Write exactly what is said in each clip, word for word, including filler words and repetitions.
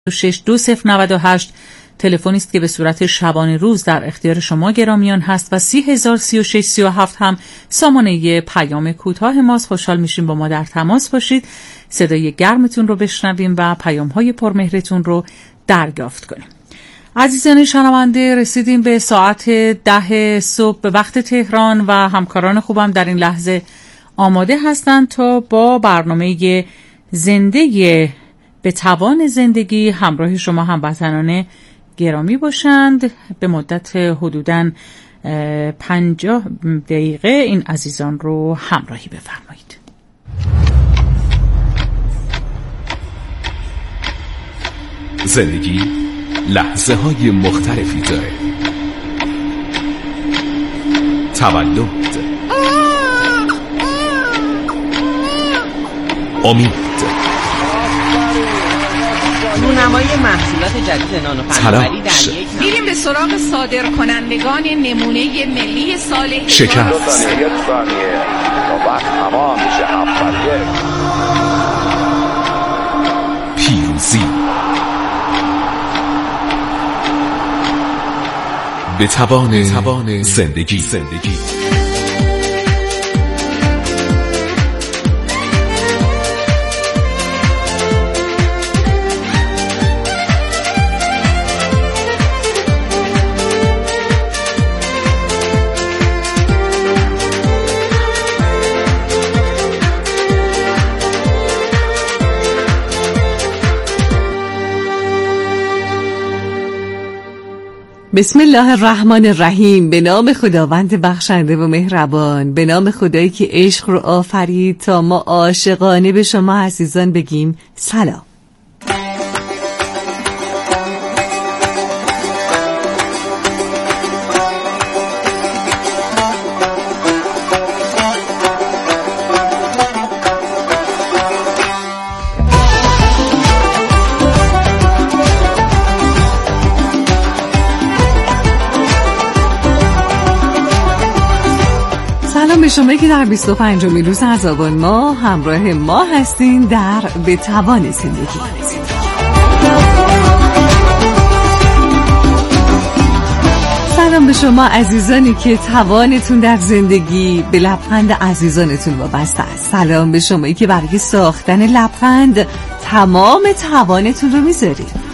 شش دو صفر نود و هشت تلفنی است که به صورت شبانه روز در اختیار شما گرامیان هست و سی هزار سی و شش سی و هفت هم سامانه پیام کوتاه ماست. خوشحال میشیم با ما در تماس باشید، صدای گرمتون رو بشنویم و پیام‌های پرمهرتون رو دریافت کنیم. عزیزان شنونده، رسیدیم به ساعت ده صبح به وقت تهران و همکاران خوبم در این لحظه آماده هستند تا با برنامه زنده به توان زندگی همراه شما هموطنان گرامی باشند. به مدت حدوداً پنجاه دقیقه این عزیزان رو همراهی بفرمایید. زندگی لحظه های مختلفی داره. تولد، امید، رونمایی محصولات جدید نانو فناوری در یک میریم به سراغ صادر کنندگان نمونه ملی سال شکست، پیروزی، به توان زندگی. زندگی بسم الله الرحمن الرحیم. به نام خداوند بخشنده و مهربان، به نام خدایی که عشق رو آفرید تا ما عاشقانه به شما عزیزان بگیم سلام. به شما که در بیست و پنجمین روز از آبان ماه همراه ما هستین در به توان زندگی. سلام به شما عزیزانی که توانتون در زندگی به لبخند عزیزانتون وابسته است. سلام به شما که برای ساختن لبخند تمام توانتون رو میذارید.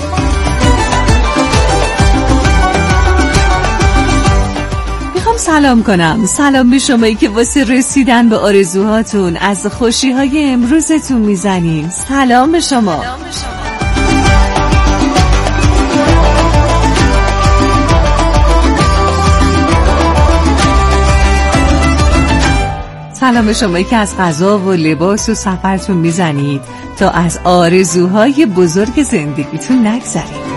سلام کنم سلام به شمایی که واسه رسیدن به آرزوهاتون از خوشی‌های امروزتون میزنیم. سلام به شما. سلام به شمایی که از غذا و لباس و سفرتون میزنید تا از آرزوهای بزرگ زندگیتون نگذرید.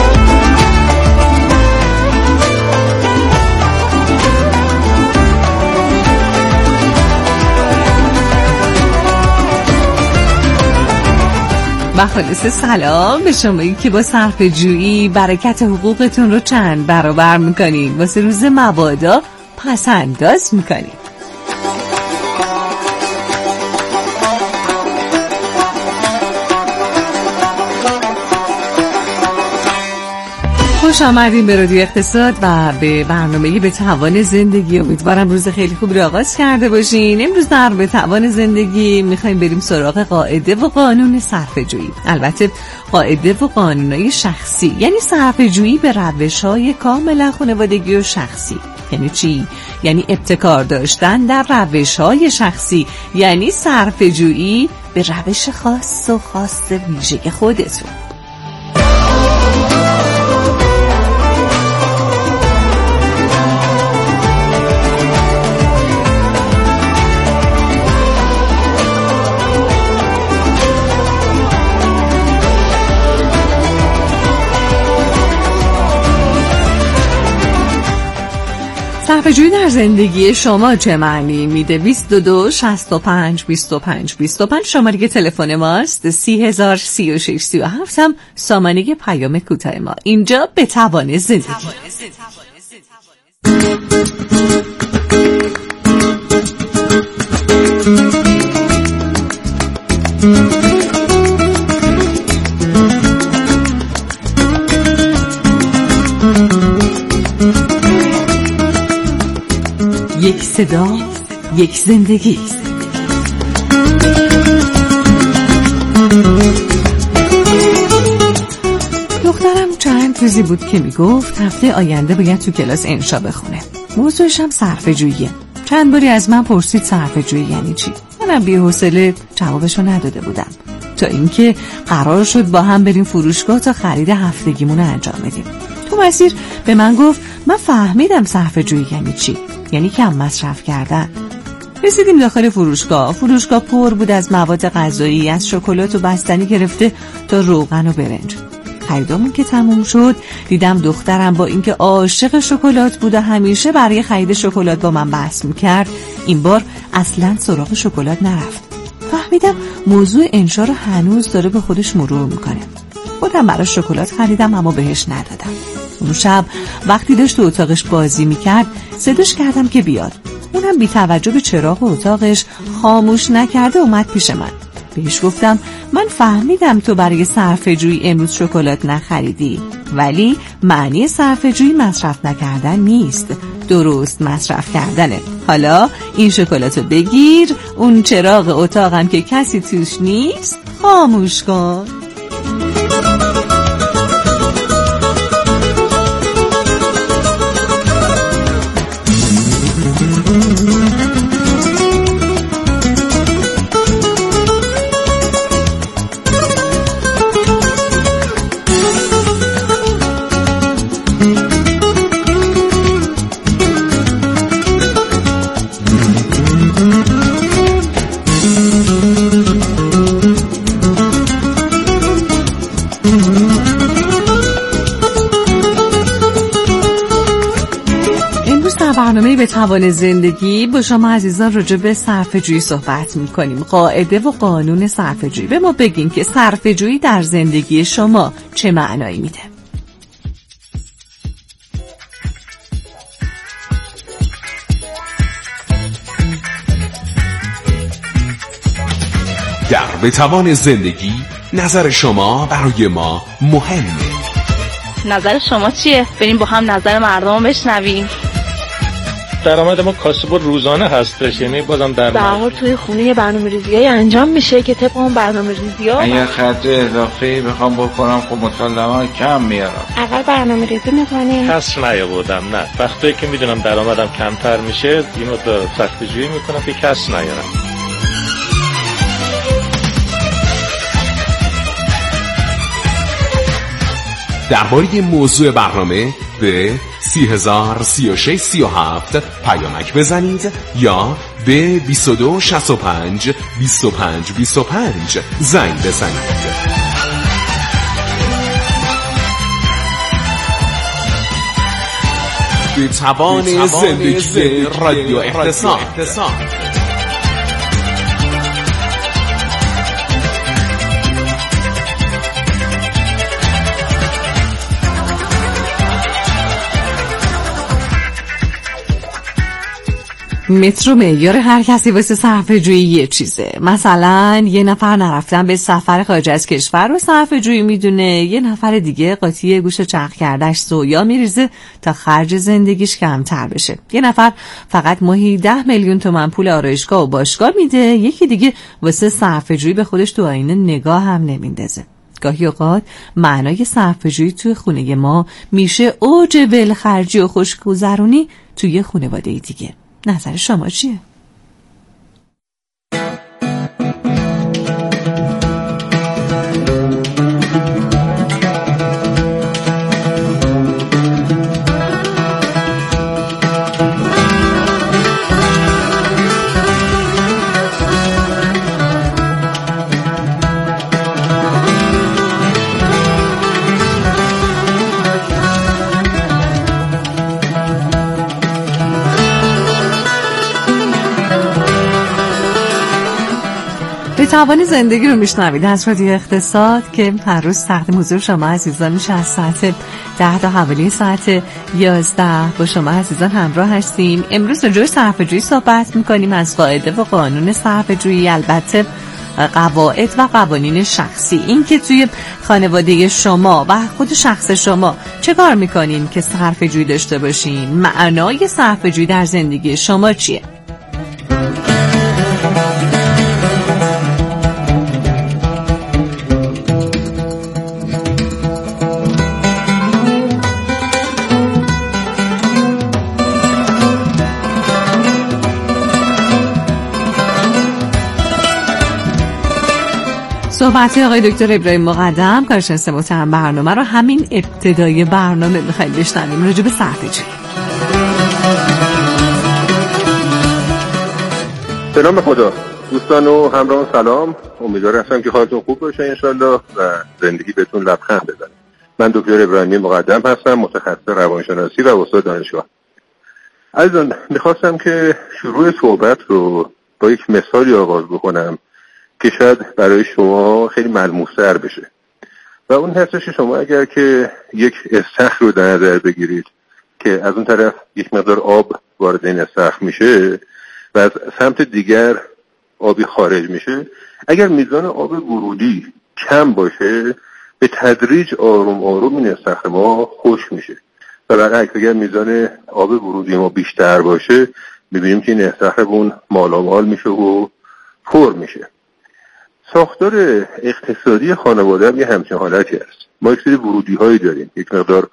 و خالص سلام به شمایی که با صرفه جویی برکت حقوقتون رو چند برابر میکنین، واسه روز مبادا پس انداز میکنین. خوش آمدین به رادیو اقتصاد و به برنامه به توان زندگی. امیدوارم روز خیلی خوب رو آغاز کرده باشین. امروز در به توان زندگی میخوایم بریم سراغ قاعده و قانون صرفه‌جویی. البته قاعده و قانونای شخصی، یعنی صرفه‌جویی به روش‌های کاملا خانوادگی و شخصی. یعنی چی؟ یعنی ابتکار داشتن در روش‌های شخصی، یعنی صرفه‌جویی به روش خاص و خاص ویژه خودتون. صرفه‌جویی در زندگی شما چه معنی میده؟ بیست و دو شصت و پنج بیست و پنج بیست و پنج شماره تلفن ماست. سی هزار سی و شش سی و هفت هم سامانه پیام کوتاه ما. اینجا به توان زندگی. یک صدا، یک زندگی. دخترم چند روزی بود که میگفت هفته آینده باید تو کلاس انشا بخونه. موضوعش هم صرفه‌جوییه. چند باری از من پرسید صرفه‌جویی یعنی چی؟ منم بی‌حوصله جوابشو نداده بودم، تا اینکه قرار شد با هم بریم فروشگاه تا خرید هفتگیمون رو انجام بدیم. تو مسیر به من گفت من فهمیدم صرفه‌جویی یعنی چی، یعنی کم مصرف کردن. رسیدیم داخل فروشگاه. فروشگاه پر بود از مواد غذایی، از شکلات و بستنی گرفته تا روغن و برنج. خریدامون که تموم شد دیدم دخترم با اینکه عاشق شکلات بود و همیشه برای خرید شکلات با من بحث میکرد، این بار اصلاً سراغ شکلات نرفت. فهمیدم موضوع انشا رو هنوز داره به خودش مرور میکنه. خودم براش شکلات خریدم اما بهش ندادم. اون شب وقتی داشت تو اتاقش بازی میکرد صداش کردم که بیاد. اونم بی توجه به چراغ اتاقش خاموش نکرده اومد پیش من. بهش گفتم من فهمیدم تو برای صرفه‌جویی امروز شکلات نخریدی، ولی معنی صرفه‌جویی مصرف نکردن نیست، درست مصرف کردنه. حالا این شکلاتو بگیر، اون چراغ اتاقم که کسی توش نیست خاموش کن. برنامه به توان زندگی با شما عزیزان راجع به صرفه‌جویی صحبت می‌کنیم. قاعده و قانون صرفه‌جویی. به ما بگین که صرفه‌جویی در زندگی شما چه معنایی میده؟ در به توان زندگی نظر شما برای ما مهمه. نظر شما چیه؟ بریم با هم نظر مردم رو بشنویم. درآمد ما کاسب روزانه هستش، یعنی بازم در حال توی خونه یه برنامه‌ریزیای انجام میشه که طبق اون برنامه‌ریزی‌ها اگه خرج اضافی بخوام بکنم خب مسلماً کم میارم. اول برنامه‌ریزی می‌کنی؟ کسر نیاوردم، نه. وقتی که میدونم درآمدم کمتر میشه این رو صرفه‌جویی میکنم که کسر نیارم. درباره موضوع برنامه به سی هزار سی و شش سی و هفت پیامک بزنید یا به بیست و دو شصت و پنج بیست و پنج بیست و پنج زنگ بزنید. به توان زندگی رادیو اقتصاد. متر و معیار هر کسی واسه صرفه‌جویی یه چیزه. مثلا یه نفر نرفتن به سفر خارج از کشور رو صرفه‌جویی میدونه، یه نفر دیگه قاطی گوش چرخ کردش سویا میریزه تا خرج زندگیش کمتر بشه. یه نفر فقط ماهی ده میلیون تومان پول آرایشگاه و باشگاه میده، یکی دیگه واسه صرفه‌جویی به خودش تو آینه نگاه هم نمیندازه. گاهی اوقات معنای صرفه‌جویی توی خونه ما میشه اوج ولخرجی و خوشگذرونی توی خانواده دیگه. نظر شما چیه؟ توان زندگی رو میشنوید از رادیو اقتصاد که هر روز تقدیم حضور شما عزیزان میشه. از ساعت ده تا حوالی ساعت یازده با شما عزیزان همراه هستیم. امروز راجع به صرفه‌جویی صحبت میکنیم، از قاعده و قانون صرفه‌جویی. البته قواعد و قوانین شخصی. این که توی خانواده شما و خود شخص شما چه کار میکنین که صرفه‌جویی داشته باشین؟ معنای صرفه‌جویی در زندگی شما چیه؟ صحبت آقای دکتر ابراهیم مقدم کارشناس محترم برنامه رو همین ابتدای برنامه می‌خوایم بشنویم راجع به صرفه‌جویی. سلام خدا دوستان و همراهان، سلام. امیدوار هستم که حالتون خوب باشه انشالله و زندگی بهتون لبخند بزنه. من دکتر ابراهیم مقدم هستم، متخصص روانشناسی و استاد دانشگاه. عزیزان، میخواستم که شروع صحبت رو با یک مثالی آغاز بکنم که شاید برای شما خیلی ملموس‌تر بشه و اون هستش شما اگر که یک استخر رو در نظر بگیرید که از اون طرف یک مقدار آب وارد این استخر میشه و از سمت دیگر آبی خارج میشه، اگر میزان آب ورودی کم باشه به تدریج آروم آروم این استخر ما خشک میشه و برعکس اگر میزان آب ورودی ما بیشتر باشه میبینیم که این استخرمون مالامال میشه و پر میشه. ساختار اقتصادی خانواده هم یه همچین حالتی هست. ما یک سری ورودی هایی داریم، یک مقدار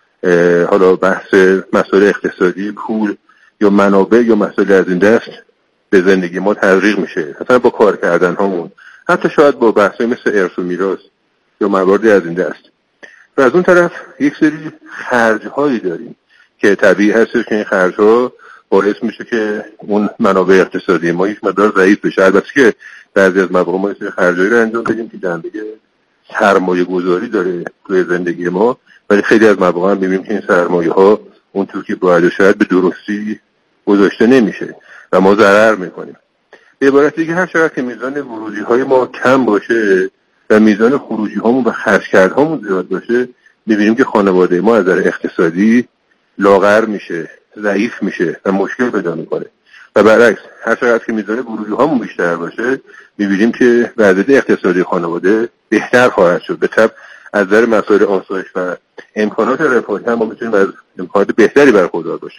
حالا بحث مسائل اقتصادی، پول یا منابع یا مسائل از این دست به زندگی ما تزریق میشه، مثلا با کار کردن هامون، حتی شاید با بحث مثل ارث و میراث یا مواردی از این دست. و از اون طرف یک سری خرج هایی داریم که طبیعی هستش که این خرج ها باعث میشه که اون منابع اقتصادی ما یک مقدار ضعیف بشه. البته که بعضی از مواقع ما این خرجایی رو انجام بدیم که جنبه سرمایه گذاری داره توی زندگی ما، ولی خیلی از مواقع هم میبینیم که این سرمایه ها اونطور که باید شاید به درستی گذاشته نمیشه و ما ضرر میکنیم. به عبارت دیگه هر چقدر که میزان ورودی های ما کم باشه و میزان خروجی هامون و خرج کردهامون زیاد باشه، میبینیم که خانواده ما از نظر اقتصادی لاغر میشه، ضعیف میشه و مشکل پیدا میکنه. و برعکس هر چقدر که میزان ورودی هامون بیشتر باشه میبینیم که وضعیت اقتصادی خانواده بهتر خواهد شد. به طب از نظر مسائل آسایش و امکانات رفاهی هم ما میتونیم از امکانات بهتری برخوردار باشیم.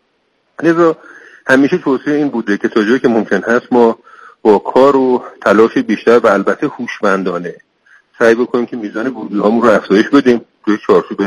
لذا همیشه توصیه این بوده که تا جایی که ممکن هست ما با کار و تلاش بیشتر و البته هوشمندانه سعی بکنیم که میزان ورودی هامون رو افزایش بدیم، توی چارچوب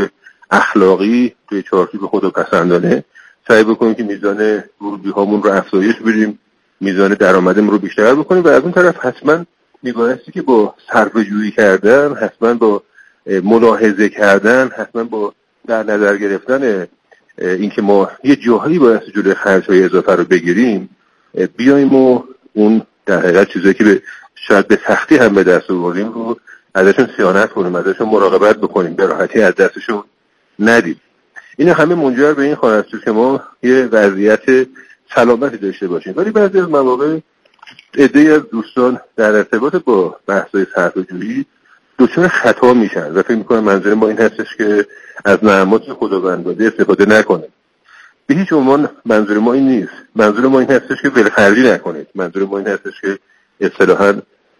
اخلاقی، توی چارچوب خودپسندانه سعی بکنیم که میزان ورودی هامون رو افزایش بدیم، میزان درآمدمون رو بیشتر بکنیم و از اون طرف حتما میبایستی که با صرفه‌جویی کردن، حتما با ملاحظه کردن، حتما با در نظر گرفتن اینکه ما یه جاهایی باید جلوی خرج‌های اضافه رو بگیریم، بیایم و اون در حقیقت چیزایی که به شاید به سختی هم به دست آوردیم رو ازشون صیانت کنیم، ازشون مراقبت بکنیم، به راحتی از دستشون ندیم. این همه منجر به این خواهد شد که ما یه وضعیت سلامتی داشته باشیم. ولی بعضی از مواقع عده‌ای از دوستان در ارتباط با بحث‌های صرفه‌جویی دچار خطا میشن و فکر میکنن منظور ما این هستش که از نعمات خداوند داده استفاده نکنیم. به هیچ عنوان منظور ما این نیست. منظور ما این هستش که ولخرجی نکنید. منظور ما این هستش که اصطلاحاً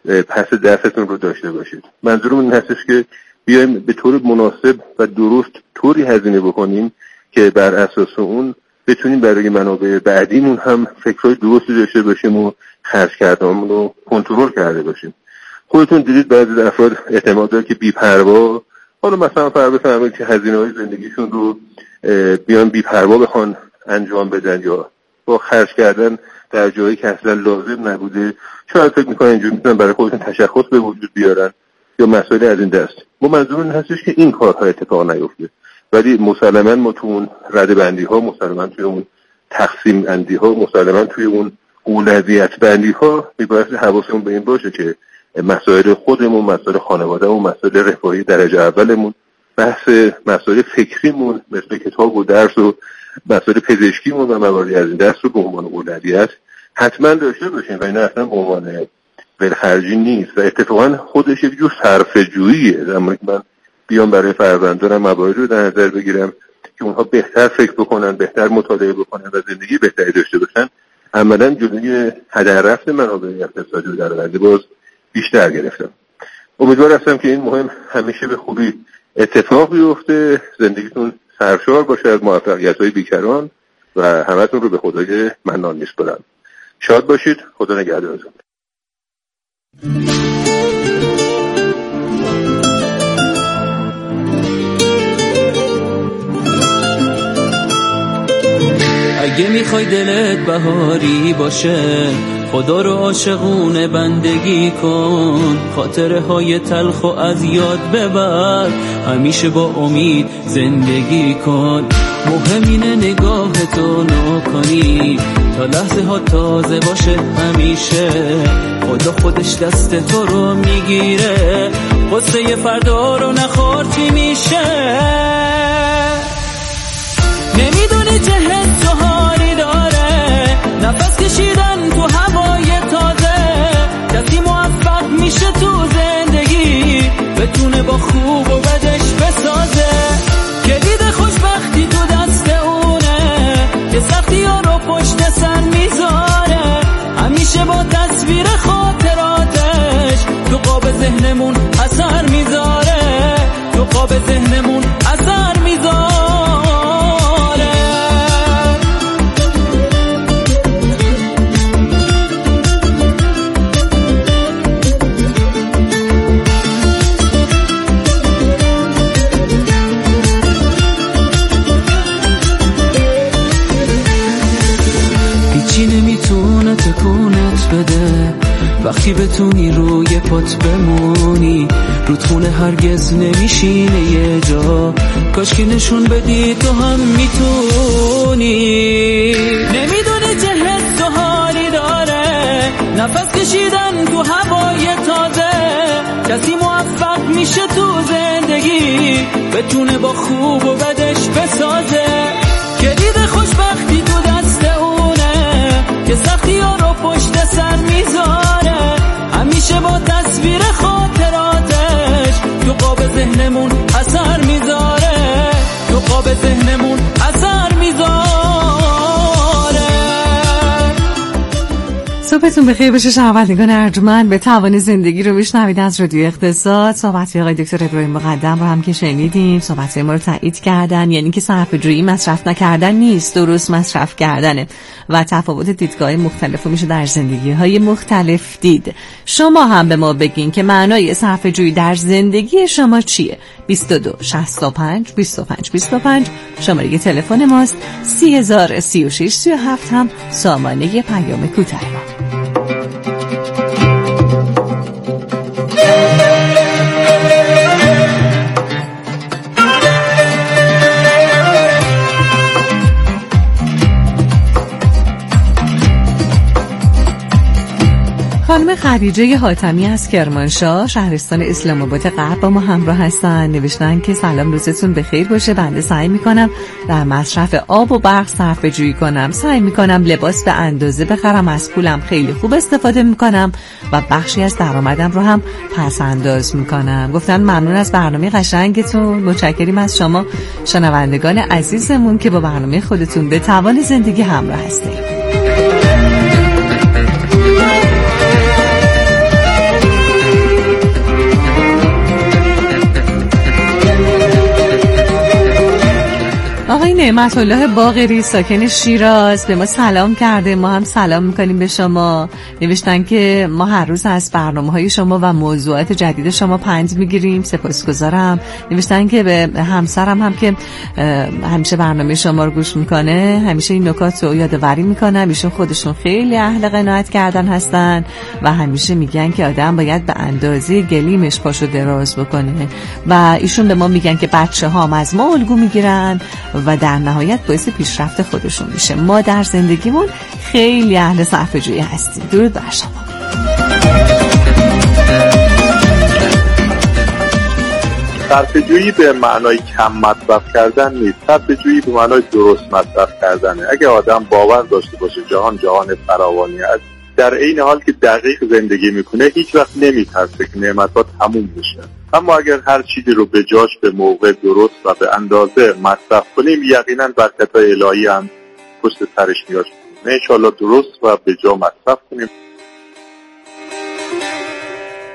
پس دستتون رو داشته باشید. منظور این هستش که بیایم به طور مناسب و درست طوری هزینه بکنیم که بر اساس اون بتونیم برای منابع بعدیمون هم فکرهای درستی داشته باشیم و خرج کردنمون رو کنترل کرده باشیم. خودتون دیدید بعضی افراد اعتماد داره که بی‌پروا، حالا مثلا فرض بفرمایید که هزینه‌های زندگیشون رو بیان بی‌پروا بخوان انجام بدن یا با خرج کردن در جایی که اصلا لازم نبوده، شاید فکر می‌کنن اینجوری می‌تونن برای خودشون تشخص به وجود بیارن یا مسائل از این دست. ما منظور این هستش که این کارها اتفاق نیفته، ولی مسلماً ما تو اون ردبندی‌ها، مسلماً توی اون تقسیم بندی‌ها، مسلماً توی اون اولویت بندی‌ها می‌باید حواسمون به این باشه که مسائل خودمون، مسائل خانواده‌مون، مسائل رفاهی درجه اولمون، بحث مسائل فکریمون مثل کتاب و درس و مسائل پزشکیمون و مواردی از این دست رو به عنوان اولویت حتما داشته باشیم و این اصلا به عنوان ولخرجی نیست و اتفاقا خودش یک جور صرفه‌جوییه. زمانی که من بیام برای فرزندانم مواردی رو در نظر بگیرم که اونها بهتر فکر بکنن، بهتر مطالعه بکنن و زندگی بهتری داشته باشن، عملا جلوی هدر رفت منابع اقتصادی رو در آینده باز بیشتر گرفتم. امیدوار هستم که این مهم همیشه به خوبی اتفاق بیفته، زندگیتون سرشار باشه از موفقیت‌های بیکران و همتون رو به خدای منان میسپارم. شاد باشید. خدا نگهدارتون. اگه میخوای دلت بهاری باشه، خدا رو عاشقونه بندگی کن، خاطره های تلخ و از یاد ببر، همیشه با امید زندگی کن. مهم اینه نگاه تو نکنی تا لحظه ها تازه باشه همیشه، خدا خودش دست تو رو میگیره، قصه فردا رو نخور چی میشه. نمیدونی چه حس و حالی داره نفس کشیدن تو هوای تازه، کسی موفق میشه تو زندگی بتونه با خوب و بدش بسازه، کلید خوشبختی تو دست اونه که سختی ها رو پشت سر میذاره، همیشه با تصویر خاطراتش تو قاب ذهنمون اثر میذاره، تو قاب ذهنمون اثر میذاره. تکونت بده وقتی بتونی روی پات بمونی، رودخونه هرگز نمیشینه یه جا، کاش که نشون بدی تو هم میتونی. نمیدونی چه حس و حالی داره نفس کشیدن تو هوای تازه، کسی موفق میشه تو زندگی بتونه با خوب و بدش بسازه، کلید خوشبختی تو دست اونه که سختی ها رو پشت سر میذاره، همیشه با تصویر خاطراتش تو قاب ذهنمون اثر میذاره، تو قاب ذهنمون اثر میذاره. صبحتون بخیر باشه شنوندگان ارجمند. به توان زندگی رو میشنوید از رادیو اقتصاد. صحبت آقای دکتر ابراهیم مقدم رو هم که شنیدیم، صحبت ما رو تایید کردن، یعنی که صرفه‌جویی مصرف نکردن نیست، درست مصرف کردنه و تفاوت دیدگاه مختلف میشه در زندگی‌های مختلف دید. شما هم به ما بگین که معنای صرفه‌جویی در زندگی شما چیه؟ بیست و دو شصت و پنج بیست و پنج بیست و پنج شماره تلفن ماست. سی هزار سی و شش سی و هفت هم سامانه پیام کوتاه ما. خانم خدیجه حاتمی از کرمانشاه شهرستان اسلام آباد غرب با ما همراه هستن. نوشتن که سلام، روزتون بخیر باشه. بنده سعی میکنم در مصرف آب و برق صرفه‌جویی کنم، سعی میکنم لباس به اندازه بخرم، از پولم خیلی خوب استفاده میکنم و بخشی از درآمدم رو هم پس انداز میکنم. گفتن ممنون از برنامه قشنگتون، متشکریم از شما شنوندگان عزیزمون که با برنامه خودتون به توان زندگی همراه هستید. آقای نعمت الله باقری ساکن شیراز به ما سلام کرده، ما هم سلام میکنیم به شما. نوشتن که ما هر روز از برنامه‌های شما و موضوعات جدید شما پند میگیریم، سپاسگزارم. نوشتن که به همسرم هم که همیشه برنامه شما رو گوش میکنه همیشه این نکات رو یادآوری میکنم، ایشون خودشون خیلی اهل قناعت کردن هستن و همیشه میگن که آدم باید به اندازه گلیمش پاشو دراز بکنه و ایشون به ما میگن که بچه هام از ما الگو میگیرن و در نهایت باعث پیشرفت خودشون میشه. ما در زندگیمون خیلی اهل صرفه‌جویی هستیم. درود بر شما. صرفه‌جویی به معنای کم مصرف کردن نیست، صرفه‌جویی به معنای درست مصرف کردنه. اگه آدم باور داشته باشه جهان جهان فراوانی است، در عین حال که دقیق زندگی میکنه هیچ وقت نمیترسه که نعمت‌ها تموم بشه. اما اگر هر چیزی رو به جاش به موقع درست و به اندازه مصرف کنیم، یقینا برکت‌های الهی هم پشت سرش میاد. انشالله درست و به جا مصرف کنیم.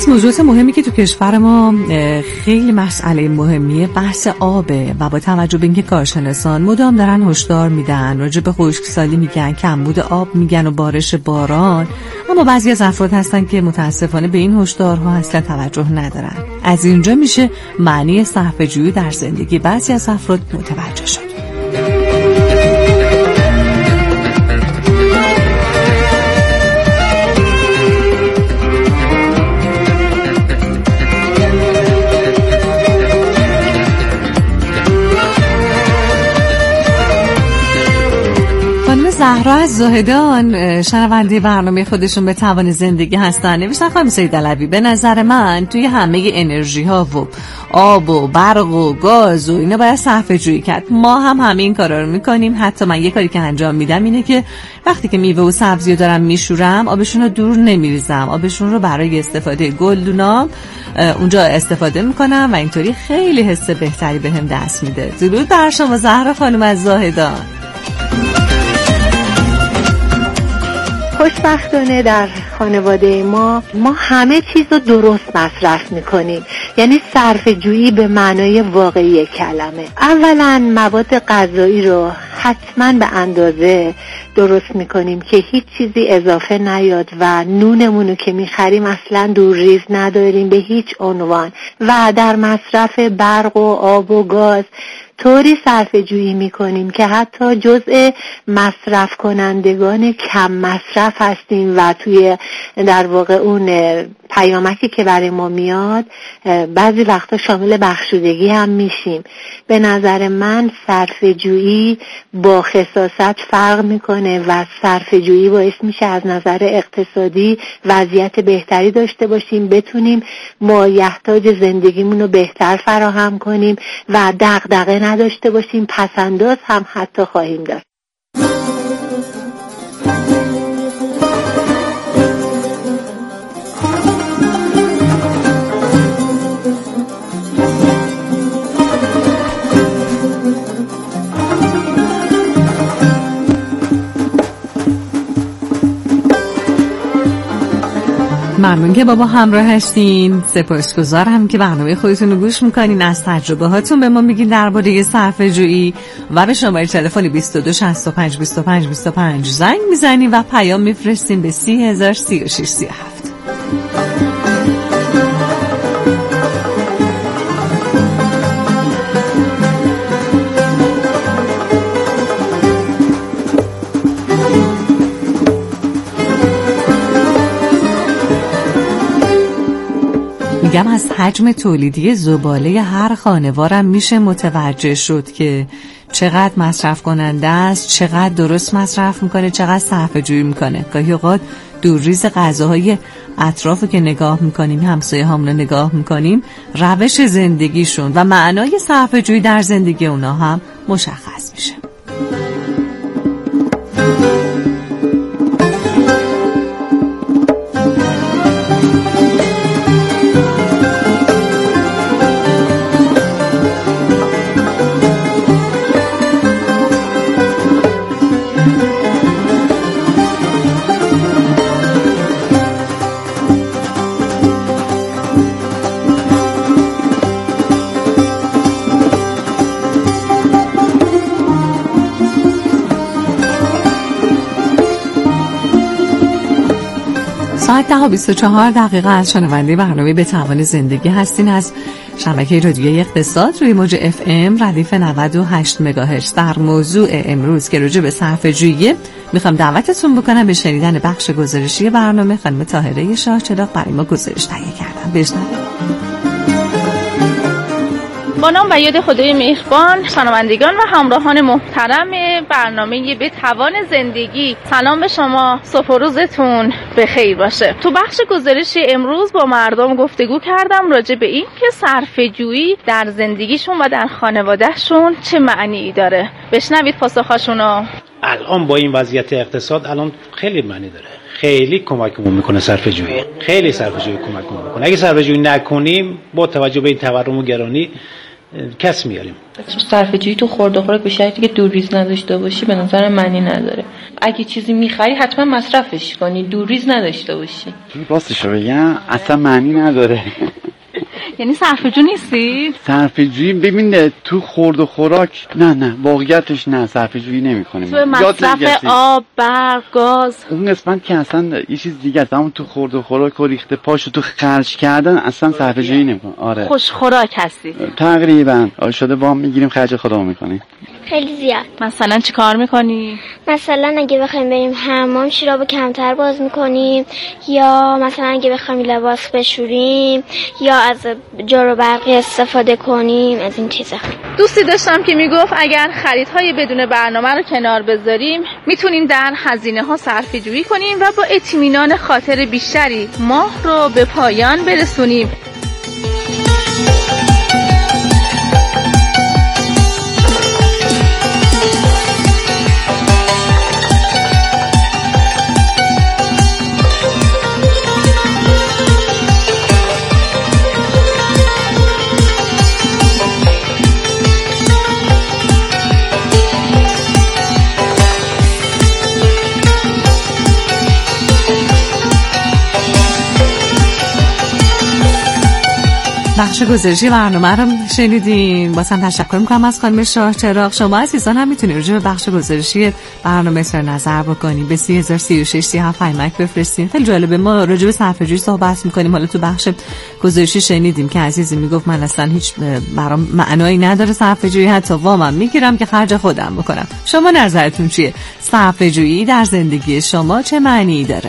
از موضوعات مهمی که تو کشور ما خیلی مسئله مهمیه بحث آبه و با توجه به اینکه کارشناسان مدام دارن هشدار میدن راجع به خشکسالی میگن، کمبود آب میگن و بارش باران، اما بعضی از افراد هستن که متاسفانه به این هشدارها اصلا توجه ندارن. از اینجا میشه معنی صرفه‌جویی در زندگی بعضی از افراد متوجه شد. زهرا از زاهدان شنونده برنامه خودشون به توان زندگی هستن. نوشتن خانم سید علوی به نظر من توی همه انرژی ها و آب و برق و گاز و اینا باید صرفه جویی کرد. ما هم همه این کارا رو میکنیم. حتی من یه کاری که انجام میدم اینه که وقتی که میوه و سبزی رو دارم میشورم آبشون رو دور نمیریزم، آبشون رو برای استفاده گلدونام اونجا استفاده میکنم و اینطوری خیلی حس بهتری بهم دست میده. درود بر شما زهرا خانم از زاهدان. خوشبختانه در خانواده ما ما همه چیز رو درست مصرف میکنیم، یعنی صرفه‌جویی به معنای واقعی کلمه. اولا مواد غذایی رو حتما به اندازه درست میکنیم که هیچ چیزی اضافه نیاد و نونمونو که میخریم اصلا دورریز نداریم به هیچ عنوان. و در مصرف برق و آب و گاز طوری صرفه جویی میکنیم که حتی جزء مصرف کنندگان کم مصرف هستیم و توی در واقع اون پیامکی که برای ما میاد بعضی وقتا شامل بخشودگی هم میشیم. به نظر من صرفه جویی با خساست فرق میکنه و صرفه جویی باعث میشه از نظر اقتصادی وضعیت بهتری داشته باشیم، بتونیم مایحتاج زندگیمون رو بهتر فراهم کنیم و دغدغه نداشته باشیم، پسنداز هم حتی خواهیم داشت. ممنون که بابا همراه هستین. سپاسگزارم که برنامه خودتون رو گوش میکنین، از تجربه هاتون به ما میگین درباره صرفه جویی و به شماره تلفن بیست و دو شصت و پنج بیست و پنج بیست و پنج زنگ میزنین و پیام میفرستین به سی هزار سی و شش سی و هفت. میگم از حجم تولیدی زباله هر خانوارم میشه متوجه شد که چقدر مصرف کننده است، چقدر درست مصرف میکنه، چقدر صرفه جویی میکنه. گاهی اوقات دورریز غذاهای اطرافو که نگاه میکنیم، همسایه هامون رو نگاه میکنیم، روش زندگیشون و معنای صرفه جویی در زندگی اونا هم مشخص میشه. ساعت ده و بیست و چهار دقیقه از شنونده برنامه به توان زندگی هستین از شبکه رادیویی اقتصاد روی موج اف ام ردیف نود و هشت مگاهرتز. در موضوع امروز که راجع به صرفه جویی میخوام دعوتتون بکنم به شنیدن بخش گزارشی برنامه. خانم طاهره شاه چراغ برای ما گزارش تهیه کردن. بشنوید. با نام و یاد خدای مهربان، شنوندگان و همراهان محترم برنامه به توان زندگی، سلام به شما، صبح و روزتون بخیر باشه. تو بخش گزارش امروز با مردم گفتگو کردم راجع به این که صرفه‌جویی در زندگیشون و در خانوادهشون چه معنی داره. بشنوید پاسخاشونو. الان با این وضعیت اقتصاد الان خیلی معنی داره، خیلی کمکمون میکنه صرفه‌جویی، خیلی صرفه‌جویی کمکمون میکنه. اگه صرفه‌جویی نکنیم با توجه به این تورم و گرانی کس میاریم. صرفه‌جویی تو خورد و خوراک به شرطی که دوریز نداشته باشی به نظر معنی نداره. اگه چیزی میخری حتما مصرفش کنی، دوریز نداشته باشی. راستشو بگم اصلا معنی نداره. یعنی صرفه‌جو نیستی؟ صرفه‌جویی ببین تو خورد و خوراک نه نه واقعیتش نه صرفه‌جویی نمی‌کنیم. تو مصرف آب، برق، گاز اون قسمت که اصلا یه چیز دیگه است. اما تو خورد و خوراک و ریخته پاشو تو خرج کردن اصلا صرفه‌جویی نمی‌کنیم. آره. خوش خوراک هستی. تقریبا. شده وام میگیریم خرج خودمون می‌کنیم. خیلی زیاد. مثلا چی کار میکنی؟ مثلا اگه بخوایم بریم حمام شیرابو کمتر باز میکنیم، یا مثلا اگه بخوایم لباس بشوریم یا از جارو برقی استفاده کنیم، از این چیزا. دوستی داشتم که میگفت اگر خریدهای بدون برنامه رو کنار بذاریم میتونیم در هزینه ها صرفه جویی کنیم و با اطمینان خاطر بیشتری ماه رو به پایان برسونیم. بخش گزارشی برنامه رو شنیدین. باز هم تشکر میکنم از خانم شاه چراغ. شما عزیزان هم میتونید راجع به بخش گزارشی برنامه اظهار نظر بکنید. به سه هزار و سی و شش سی و هفت پیامک بفرستین. خیلی جالبه، ما راجع به صرفه‌جویی صحبت میکنیم. حالا تو بخش گزارشی شنیدیم که عزیزی میگفت من اصلا هیچ برام معنایی نداره صرفه‌جویی، حتی وامم میگیرم که خرج خودم بکنم. شما نظرتون چیه؟ صرفه‌جویی در زندگی شما چه معنی داره؟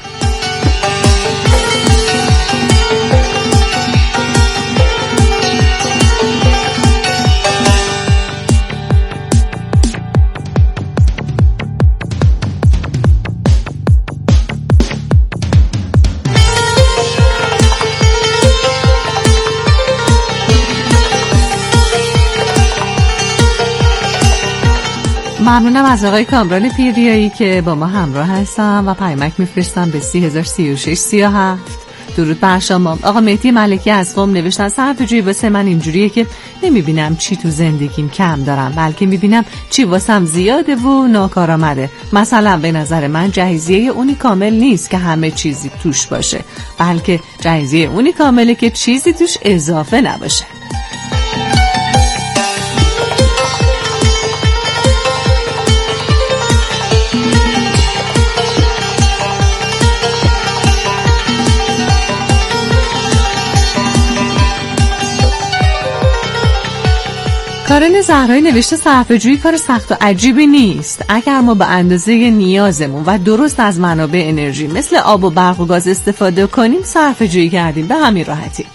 ممنونم از آقای کامران پیریایی که با ما همراه هستن و پیامک میفرستن به سی هزار و سی و شش سی و هفت. درود بر شما. آقا مهدی ملکی از قم نوشتن صرفه‌جویی واسه من اینجوریه که نمیبینم چی تو زندگیم کم دارم، بلکه میبینم چی واسم زیاده و ناکارآمده. مثلا به نظر من جهیزیه اونی کامل نیست که همه چیزی توش باشه، بلکه جهیزیه اونی کامله که چیزی توش اضافه نباشه. کارن زهرایی نوشته صرفه‌جویی کار سخت و عجیبی نیست. اگر ما به اندازه نیازمون و درست از منابع انرژی مثل آب و برق و گاز استفاده کنیم، صرفه‌جویی کردیم به همین راحتی.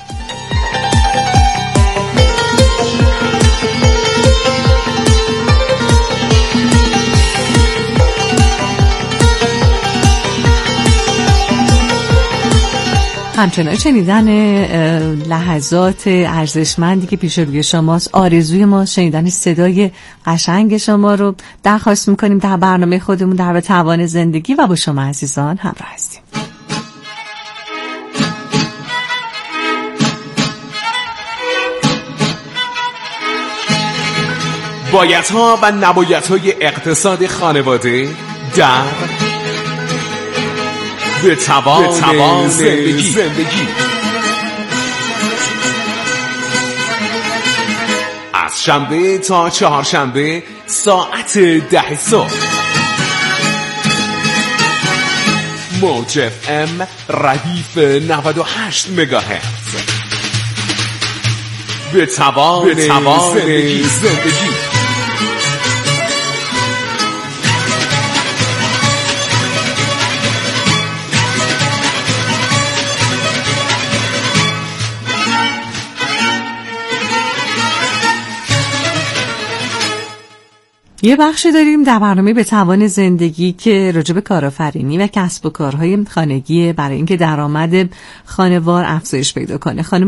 همچنان شنیدن لحظات ارزشمندی که پیش روی شماست. آرزوی ما شنیدن صدای قشنگ شما رو درخواست میکنیم در برنامه خودمون در به توان زندگی و با شما عزیزان همراه هستیم. بایدها و نبایدهای اقتصاد خانواده در به توان, به توان زندگی. زندگی از شنبه تا چهارشنبه ساعت ده صبح موج اف ام ردیف نود و هشت مگاهرتز. به توان, به توان زندگی. زندگی یه بخشی داریم در برنامه به توان زندگی که راجع به کارآفرینی و کسب و کارهای خانگی برای اینکه درآمد خانوار افزایش پیدا کنه. خانم